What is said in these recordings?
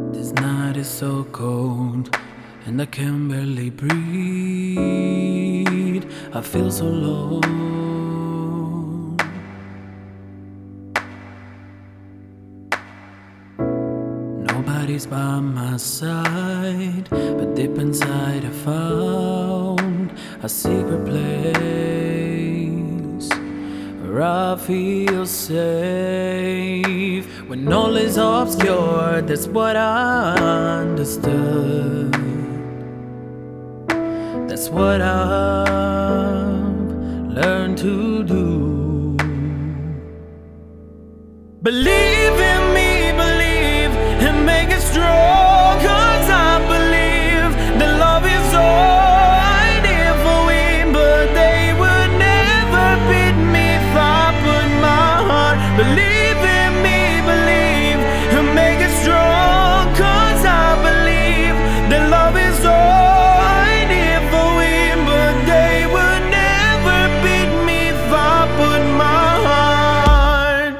This night is so cold, and I can barely breathe. I feel so alone. Nobody's by my side, but deep inside I found a secret place where I feel safe. When all is obscure, that's what I understood. That's what I've learned to do. Believe in me, believe, and make it strong. 'Cause I believe that love is all I never win, but they would never beat me if I put my heart. Believe in me, believe, and make it strong. 'Cause I believe that love is all I never win, but they would never beat me if I put my heart.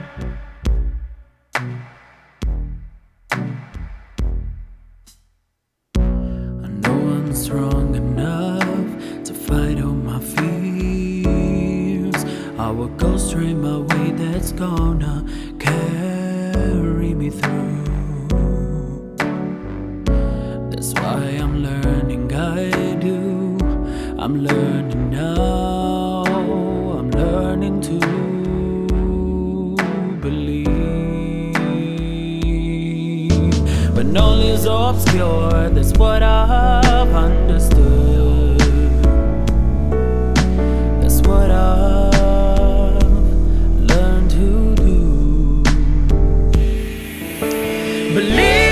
I know I'm strong enough to fight all my fears. I will go straight my way, that's gonna carry me through. That's why I'm learning, I do. I'm learning now, I'm learning to believe. When all is obscure, that's what I've understood. That's what I've learned to do. Believe